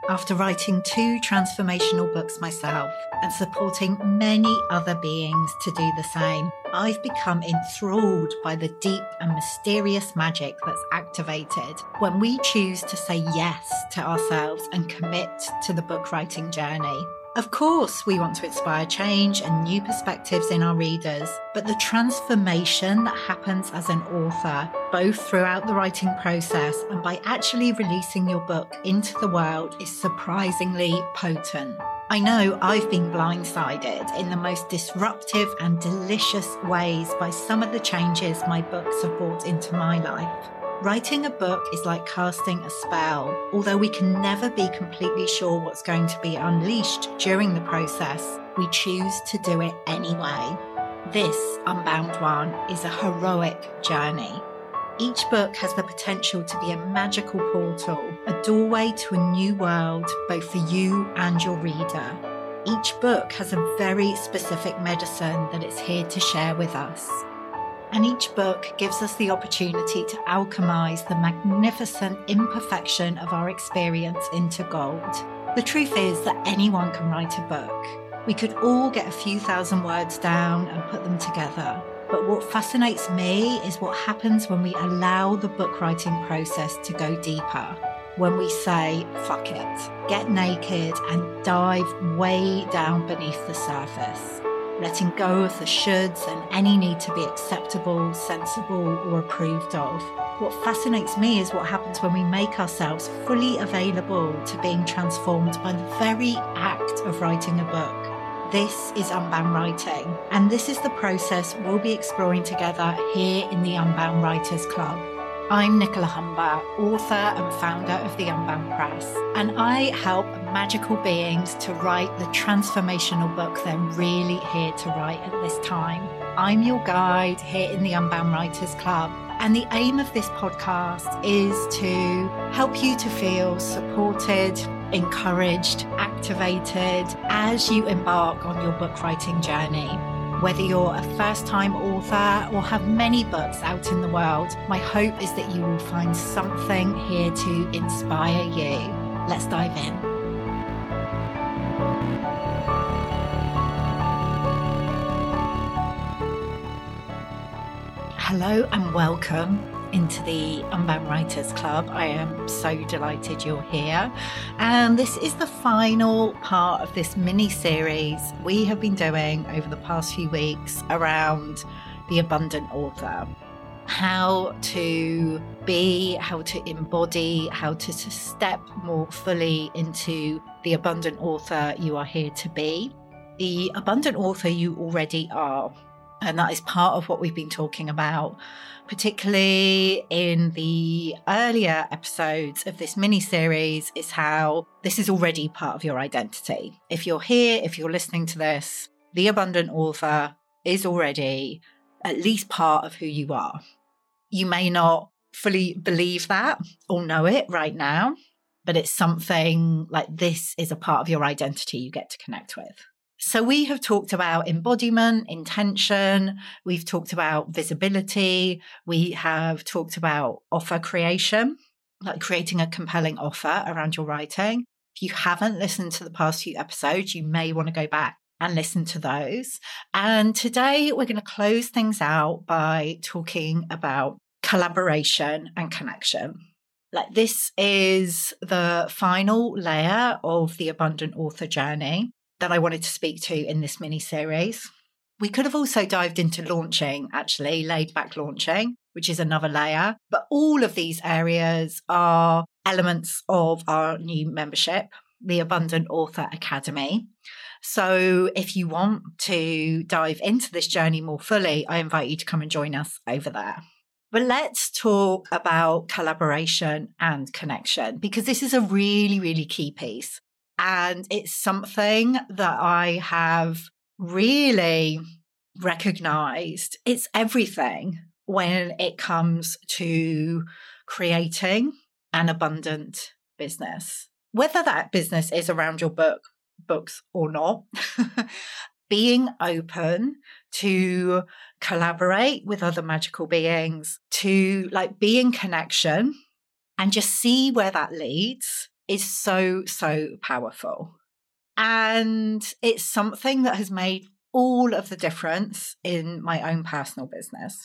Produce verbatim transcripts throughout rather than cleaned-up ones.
After writing two transformational books myself and supporting many other beings to do the same, I've become enthralled by the deep and mysterious magic that's activated when we choose to say yes to ourselves and commit to the book writing journey. Of course, we want to inspire change and new perspectives in our readers, but the transformation that happens as an author, both throughout the writing process and by actually releasing your book into the world, is surprisingly potent. I know I've been blindsided in the most disruptive and delicious ways by some of the changes my books have brought into my life. Writing a book is like casting a spell. Although we can never be completely sure what's going to be unleashed during the process, we choose to do it anyway. This Unbound One is a heroic journey. Each book has the potential to be a magical portal, a doorway to a new world, both for you and your reader. Each book has a very specific medicine that it's here to share with us. And each book gives us the opportunity to alchemize the magnificent imperfection of our experience into gold. The truth is that anyone can write a book. We could all get a few thousand words down and put them together. But what fascinates me is what happens when we allow the book writing process to go deeper. When we say, fuck it, get naked and dive way down beneath the surface. Letting go of the shoulds and any need to be acceptable, sensible, or approved of. What fascinates me is what happens when we make ourselves fully available to being transformed by the very act of writing a book. This is Unbound Writing, and this is the process we'll be exploring together here in the Unbound Writers Club. I'm Nicola Humber, author and founder of the Unbound Press, and I help magical beings to write the transformational book they're really here to write at this time. I'm your guide here in the Unbound Writers Club, and the aim of this podcast is to help you to feel supported, encouraged, activated as you embark on your book writing journey. Whether you're a first-time author or have many books out in the world, my hope is that you will find something here to inspire you. Let's dive in. Hello and welcome into the Unbound Writers Club. I am so delighted you're here. And this is the final part of this mini-series we have been doing over the past few weeks around the abundant author. How to be, how to embody, how to step more fully into the abundant author you are here to be. The abundant author you already are. And that is part of what we've been talking about, particularly in the earlier episodes of this mini-series, is how this is already part of your identity. If you're here, if you're listening to this, the abundant author is already at least part of who you are. You may not fully believe that or know it right now, but it's something like this is a part of your identity you get to connect with. So we have talked about embodiment, intention, we've talked about visibility, we have talked about offer creation, like creating a compelling offer around your writing. If you haven't listened to the past few episodes, you may want to go back and listen to those. And today we're going to close things out by talking about collaboration and connection. Like this is the final layer of the abundant author journey that I wanted to speak to in this mini-series. We could have also dived into launching, actually, laid back launching, which is another layer. But all of these areas are elements of our new membership, the Abundant Author Academy. So if you want to dive into this journey more fully, I invite you to come and join us over there. But let's talk about collaboration and connection, because this is a really, really key piece. And it's something that I have really recognized. It's everything when it comes to creating an abundant business. Whether that business is around your book, books or not, being open to collaborate with other magical beings, to like be in connection and just see where that leads is so, so powerful. And it's something that has made all of the difference in my own personal business.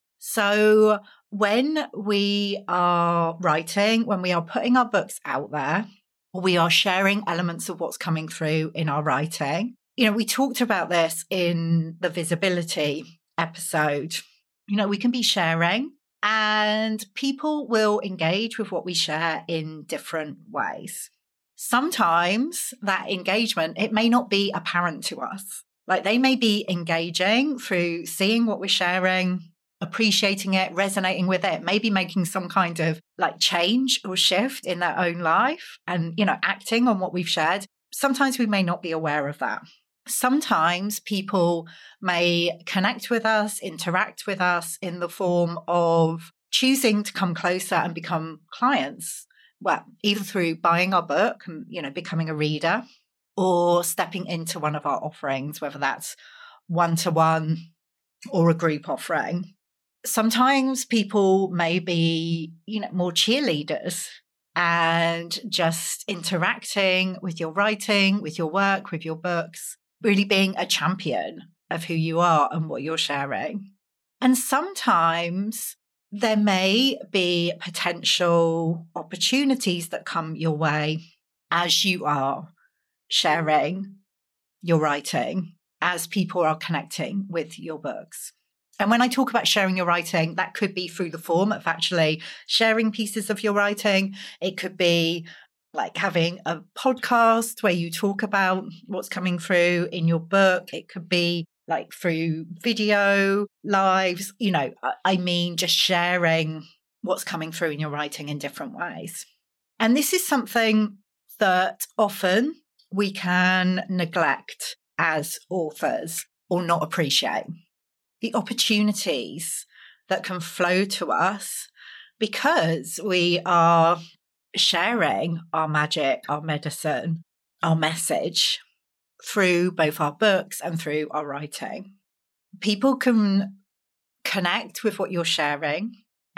So when we are writing, when we are putting our books out there, we are sharing elements of what's coming through in our writing. You know, we talked about this in the visibility episode. You know, we can be sharing and people will engage with what we share in different ways. Sometimes that engagement, it may not be apparent to us. Like they may be engaging through seeing what we're sharing, appreciating it, resonating with it, maybe making some kind of like change or shift in their own life and, you know, acting on what we've shared. Sometimes we may not be aware of that. Sometimes people may connect with us, interact with us in the form of choosing to come closer and become clients. Well, either through buying our book and, you know, becoming a reader or stepping into one of our offerings, whether that's one-to-one or a group offering. Sometimes people may be, you know, more cheerleaders and just interacting with your writing, with your work, with your books, really being a champion of who you are and what you're sharing. And sometimes there may be potential opportunities that come your way as you are sharing your writing, as people are connecting with your books. And when I talk about sharing your writing, that could be through the form of actually sharing pieces of your writing. It could be like having a podcast where you talk about what's coming through in your book. It could be like through video, lives, you know, I mean, just sharing what's coming through in your writing in different ways. And this is something that often we can neglect as authors or not appreciate. The opportunities that can flow to us because we are sharing our magic, our medicine, our message through both our books and through our writing. People can connect with what you're sharing,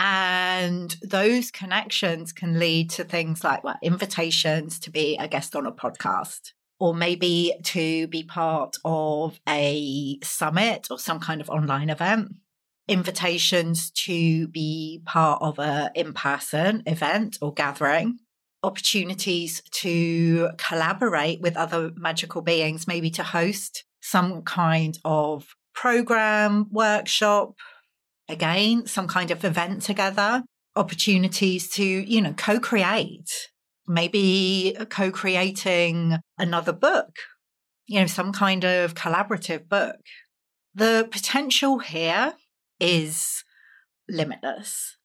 and those connections can lead to things like well, invitations to be a guest on a podcast, or maybe to be part of a summit or some kind of online event, invitations to be part of an in-person event or gathering, opportunities to collaborate with other magical beings, maybe to host some kind of program, workshop, again, some kind of event together, opportunities to, you know, co-create, maybe co-creating another book, you know, some kind of collaborative book. The potential here is limitless.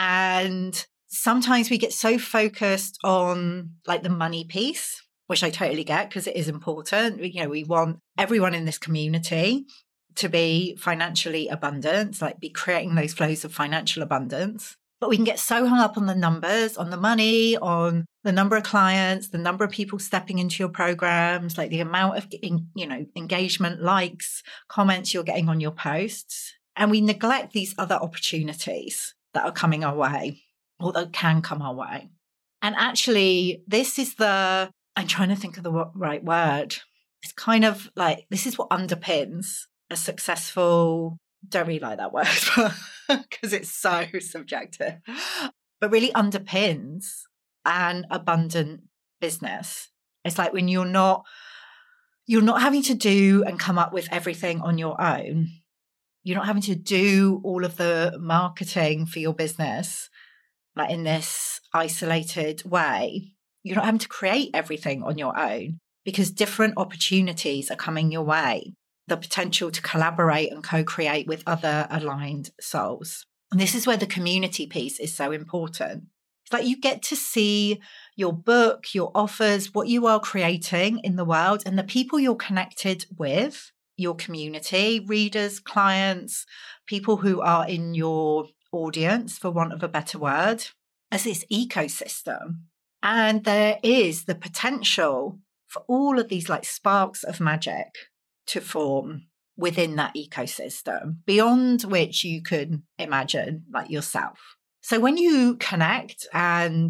And sometimes we get so focused on like the money piece, which I totally get because it is important. You know, we want everyone in this community to be financially abundant, like be creating those flows of financial abundance. But we can get so hung up on the numbers, on the money, on the number of clients, the number of people stepping into your programs, like the amount of, you know, engagement, likes, comments you're getting on your posts. And we neglect these other opportunities that are coming our way or that can come our way. And actually, this is the, I'm trying to think of the right word. It's kind of like, this is what underpins a successful, don't really like that word because it's so subjective, but really underpins an abundant business. It's like when you're not, you're not having to do and come up with everything on your own. You're not having to do all of the marketing for your business, like in this isolated way. You're not having to create everything on your own because different opportunities are coming your way. The potential to collaborate and co-create with other aligned souls. And this is where the community piece is so important. It's like you get to see your book, your offers, what you are creating in the world and the people you're connected with, your community, readers, clients, people who are in your audience, for want of a better word, as this ecosystem. And there is the potential for all of these like sparks of magic to form within that ecosystem, beyond which you could imagine like yourself. So when you connect and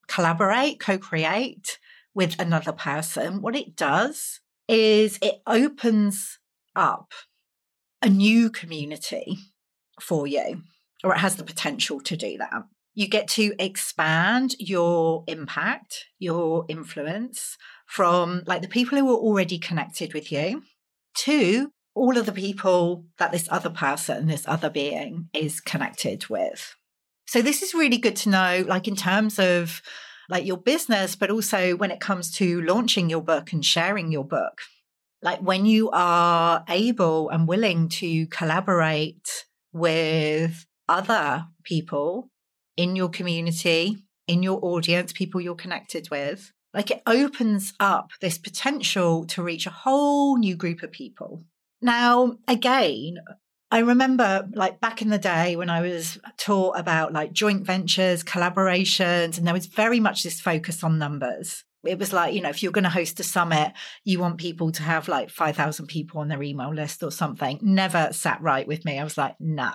collaborate, co-create with another person, what it does is it opens up a new community for you, or it has the potential to do that. You get to expand your impact, your influence from like the people who are already connected with you to all of the people that this other person, this other being is connected with. So this is really good to know, like in terms of like your business, but also when it comes to launching your book and sharing your book. Like when you are able and willing to collaborate with other people in your community, in your audience, people you're connected with, like it opens up this potential to reach a whole new group of people. Now, again, I remember like back in the day when I was taught about like joint ventures, collaborations, and there was very much this focus on numbers. It was like, you know, if you're going to host a summit, you want people to have like five thousand people on their email list or something. Never sat right with me. I was like, nah,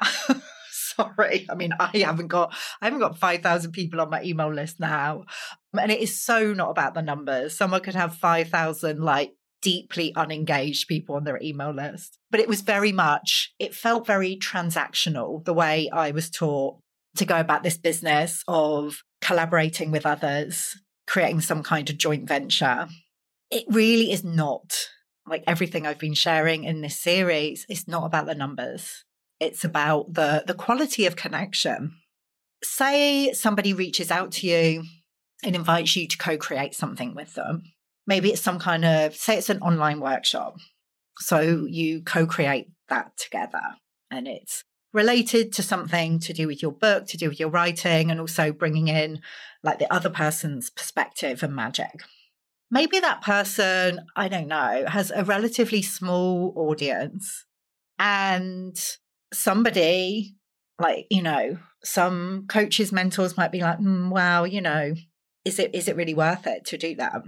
sorry. I mean, I haven't got, I haven't got five thousand people on my email list now. And it is so not about the numbers. Someone could have five thousand like deeply unengaged people on their email list. But it was very much, it felt very transactional, the way I was taught to go about this business of collaborating with others, creating some kind of joint venture. It really is not, like everything I've been sharing in this series, it's not about the numbers. It's about the, the quality of connection. Say somebody reaches out to you and invites you to co-create something with them. Maybe it's some kind of, say it's an online workshop. So you co-create that together and it's related to something to do with your book, to do with your writing, and also bringing in like the other person's perspective and magic. Maybe that person, I don't know, has a relatively small audience and somebody like, you know, some coaches, mentors might be like, mm, well, you know, is it is it really worth it to do that?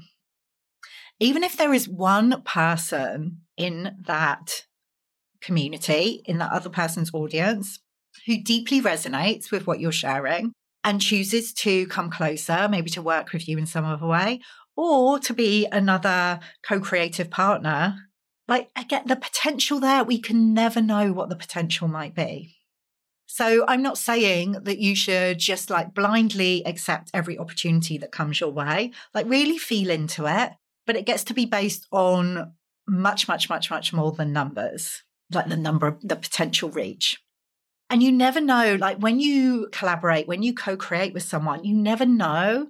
Even if there is one person in that community, in that other person's audience, who deeply resonates with what you're sharing and chooses to come closer, maybe to work with you in some other way, or to be another co-creative partner, like I get the potential there. We can never know what the potential might be. So I'm not saying that you should just like blindly accept every opportunity that comes your way, like really feel into it. But it gets to be based on much, much, much, much more than numbers, like the number of the potential reach. And you never know, like when you collaborate, when you co-create with someone, you never know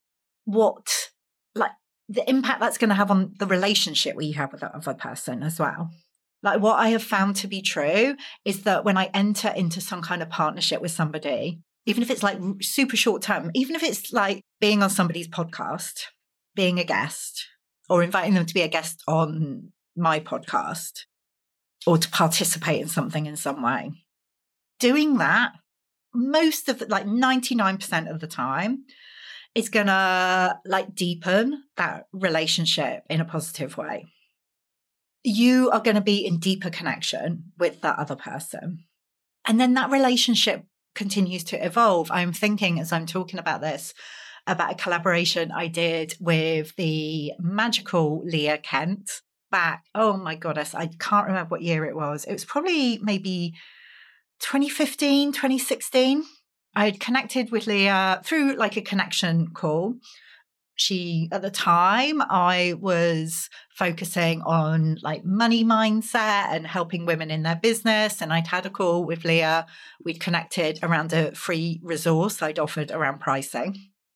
what, like the impact that's going to have on the relationship we have with that other person as well. Like what I have found to be true is that when I enter into some kind of partnership with somebody, even if it's like super short term, even if it's like being on somebody's podcast, being a guest, or inviting them to be a guest on my podcast, or to participate in something in some way. Doing that, most of the, like ninety-nine percent of the time, is going to like deepen that relationship in a positive way. You are going to be in deeper connection with that other person. And then that relationship continues to evolve. I'm thinking as I'm talking about this, about a collaboration I did with the magical Leah Kent back, oh my goddess, I can't remember what year it was. It was probably maybe twenty fifteen, twenty sixteen. I had connected with Leah through like a connection call. She, at the time, I was focusing on like money mindset and helping women in their business. And I'd had a call with Leah. We'd connected around a free resource I'd offered around pricing.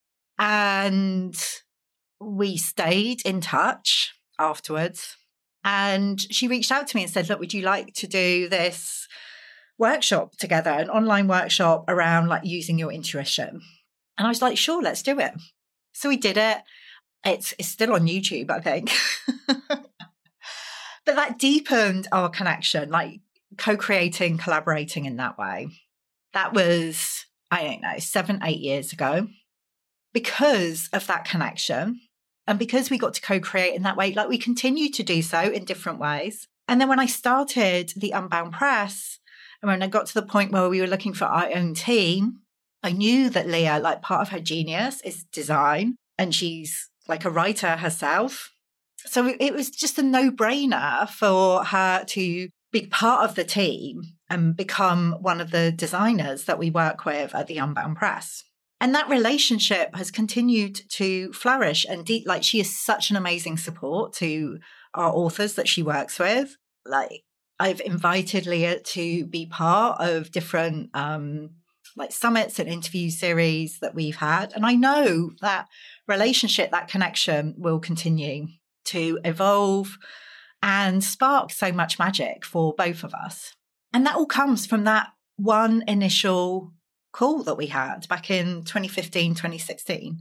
And we stayed in touch afterwards. And she reached out to me and said, look, would you like to do this workshop together, an online workshop around like using your intuition? And I was like, sure, let's do it. So we did it. It's, it's still on YouTube, I think. But that deepened our connection, like co-creating, collaborating in that way. That was, I don't know, seven, eight years ago. Because of that connection and because we got to co-create in that way, like we continue to do so in different ways. And then when I started the Unbound Press and when I got to the point where we were looking for our own team, I knew that Leah, like part of her genius is design, and she's like a writer herself. So it was just a no-brainer for her to be part of the team and become one of the designers that we work with at the Unbound Press. And that relationship has continued to flourish. And de- like she is such an amazing support to our authors that she works with. Like I've invited Leah to be part of different um, like summits and interview series that we've had. And I know that relationship, that connection will continue to evolve and spark so much magic for both of us. And that all comes from that one initial call that we had back in twenty fifteen, twenty sixteen.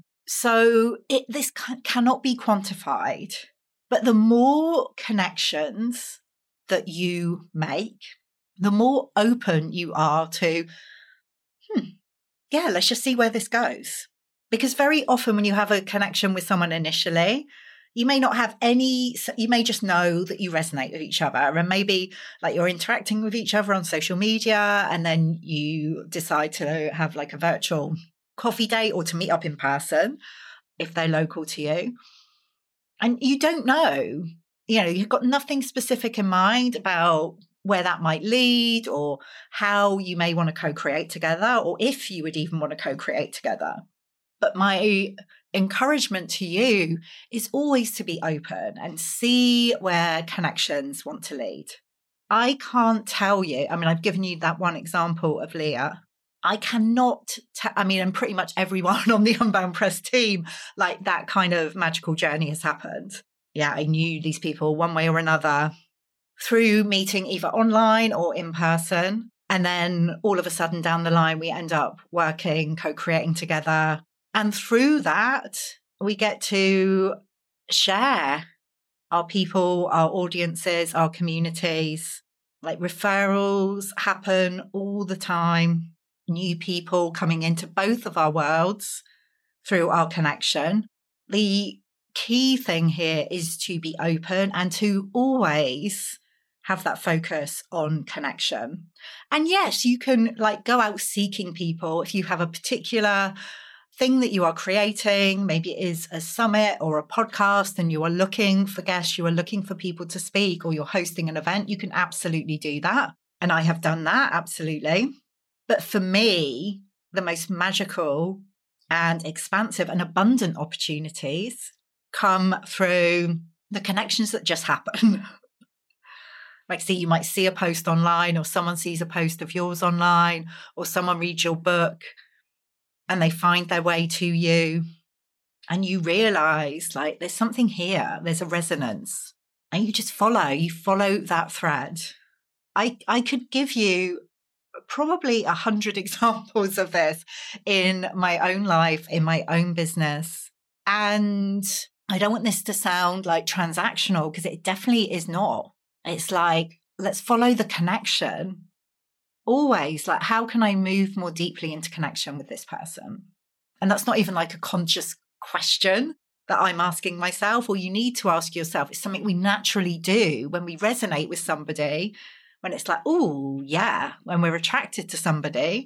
So it, this ca- cannot be quantified, but the more connections that you make, the more open you are to, hmm, yeah, let's just see where this goes. Because very often when you have a connection with someone initially, you may not have any, you may just know that you resonate with each other, and maybe like you're interacting with each other on social media, and then you decide to have like a virtual coffee date or to meet up in person if they're local to you. And you don't know, you know, you've got nothing specific in mind about where that might lead or how you may want to co-create together, or if you would even want to co-create together. But my encouragement to you is always to be open and see where connections want to lead. I can't tell you, I mean, I've given you that one example of Leah. I cannot, t- I mean, and pretty much everyone on the Unbound Press team, like that kind of magical journey has happened. Yeah, I knew these people one way or another through meeting either online or in person. And then all of a sudden down the line, we end up working, co-creating together. And through that, we get to share our people, our audiences, our communities. Like referrals happen all the time. New people coming into both of our worlds through our connection. The key thing here is to be open and to always have that focus on connection. And yes, you can like go out seeking people if you have a particular thing that you are creating. Maybe it is a summit or a podcast and you are looking for guests, you are looking for people to speak, or you're hosting an event. You can absolutely do that. And I have done that, absolutely. But for me, the most magical and expansive and abundant opportunities come through the connections that just happen. Like, see, you might see a post online, or someone sees a post of yours online, or someone reads your book and they find their way to you, and you realize like there's something here, there's a resonance, and you just follow, you follow that thread. I, I could give you probably a hundred examples of this in my own life, in my own business. And I don't want this to sound like transactional, because it definitely is not. It's like, let's follow the connection. Always like, how can I move more deeply into connection with this person? And that's not even like a conscious question that I'm asking myself, or you need to ask yourself. It's something we naturally do when we resonate with somebody, when it's like, oh, yeah, when we're attracted to somebody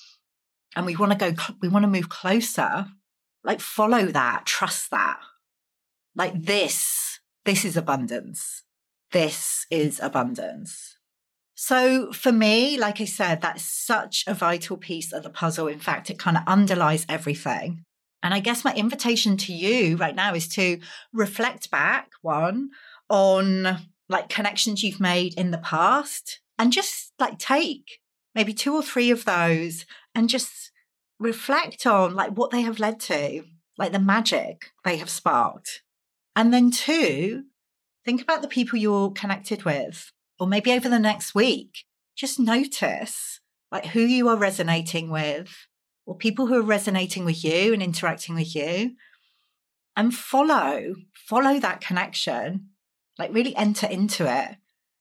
and we want to go, we want to move closer, like follow that, trust that. Like this, this is abundance. This is abundance. So for me, like I said, that's such a vital piece of the puzzle. In fact, it kind of underlies everything. And I guess my invitation to you right now is to reflect back, one, on like connections you've made in the past, and just like take maybe two or three of those and just reflect on like what they have led to, like the magic they have sparked. And then two, think about the people you're connected with, or maybe over the next week, just notice like who you are resonating with, or people who are resonating with you and interacting with you, and follow, follow that connection, like really enter into it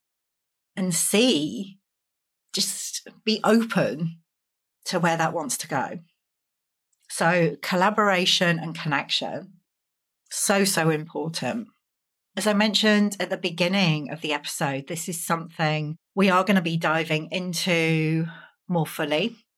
and see, just be open to where that wants to go. So collaboration and connection, so, so important. As I mentioned at the beginning of the episode, this is something we are going to be diving into more fully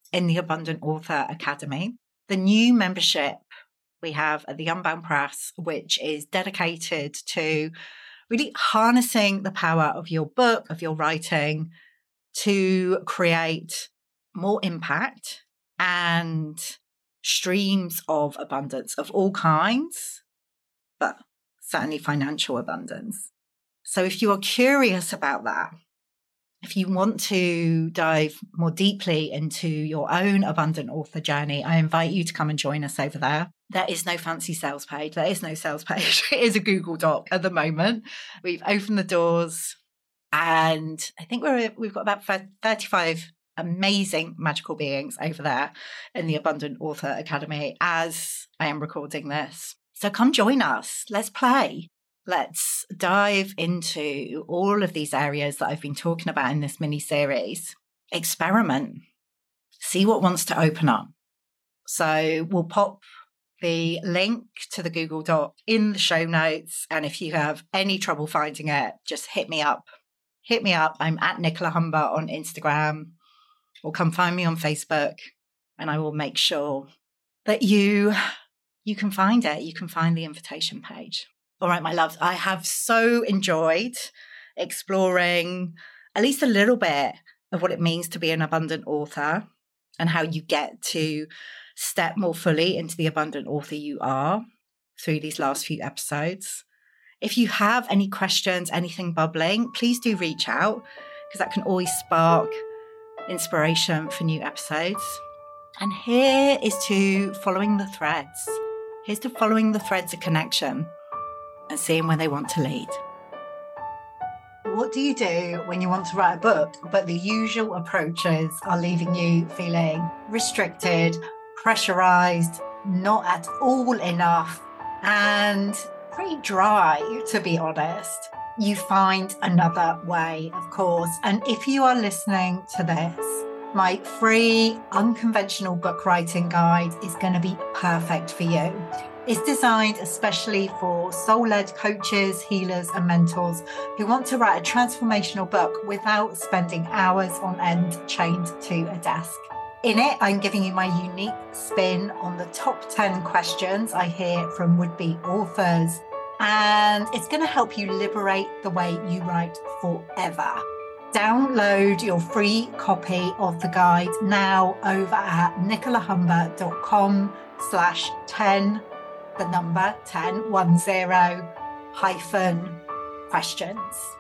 in the Abundant Author Academy, the new membership we have at the Unbound Press, which is dedicated to really harnessing the power of your book, of your writing, to create more impact and streams of abundance of all kinds, but certainly financial abundance. So if you are curious about that, if you want to dive more deeply into your own abundant author journey, I invite you to come and join us over there. There is no fancy sales page. There is no sales page. It is a Google Doc at the moment. We've opened the doors and I think we're, we've got about thirty-five amazing magical beings over there in the Abundant Author Academy as I am recording this. So come join us. Let's play. Let's dive into all of these areas that I've been talking about in this mini series. Experiment. See what wants to open up. So we'll pop the link to the Google Doc in the show notes. And if you have any trouble finding it, just hit me up. Hit me up. I'm at Nicola Humber on Instagram, or come find me on Facebook and I will make sure that you, you can find it. You can find the invitation page. All right, my loves, I have so enjoyed exploring at least a little bit of what it means to be an abundant author and how you get to step more fully into the abundant author you are through these last few episodes. If you have any questions, anything bubbling, please do reach out because that can always spark inspiration for new episodes. And here is to following the threads. Here's to following the threads of connection and seeing where they want to lead. What do you do when you want to write a book, but the usual approaches are leaving you feeling restricted, pressurized, not at all enough, and pretty dry, to be honest? You find another way, of course. And if you are listening to this, my free unconventional book writing guide is going to be perfect for you. It's designed especially for soul-led coaches, healers, and mentors who want to write a transformational book without spending hours on end chained to a desk. In it, I'm giving you my unique spin on the top ten questions I hear from would-be authors, and it's going to help you liberate the way you write forever. Download your free copy of the guide now over at nicolahumber.com slash 10 the number ten, one zero hyphen questions.